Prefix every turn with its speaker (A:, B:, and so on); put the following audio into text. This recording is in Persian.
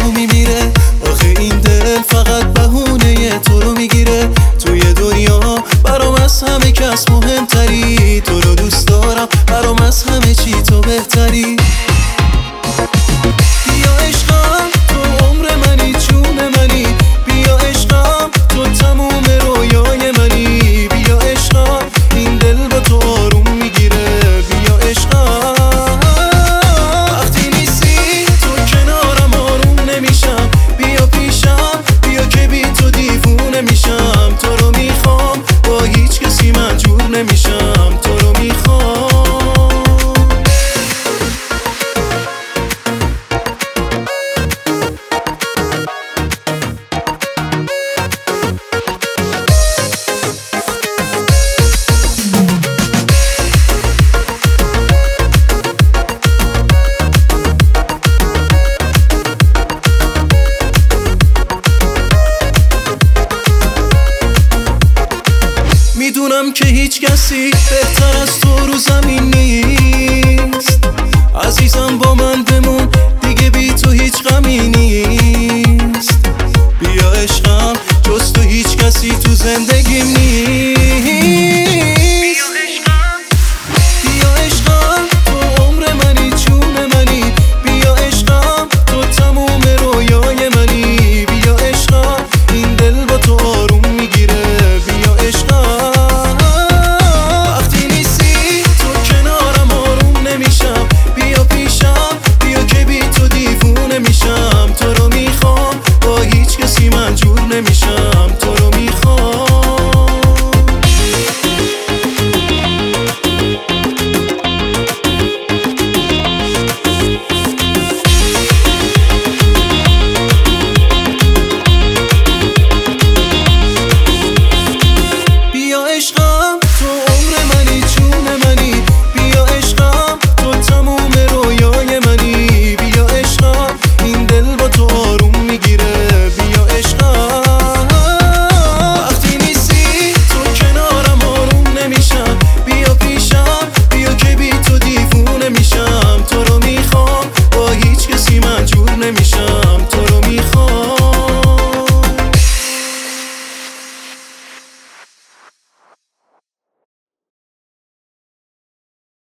A: رو میمیره. آخه این دل فقط بهونه تو رو میگیره. توی دنیا برام از همه کس مهمتری، تو رو دوست دارم برام از همه چی تو بهتری. بیا عشقم تو عمر منی، جون منی، بیا عشقم تو تموم رویای منی. بیا عشقم این دل با تو آروم میگیره. بیا عشقم وقتی نیستی تو کنارم آروم نمیشم. بیا پیشم بیا که بی تو دیوونه میشم. تو رو میخوام با هیچ کسی من جور نمیشم. تو رو میخوام. میدونم که هیچ کسی بهتر از تو رو زمین نیست. عزیزم با من بمون دیگه، بی تو هیچ غمی نیست.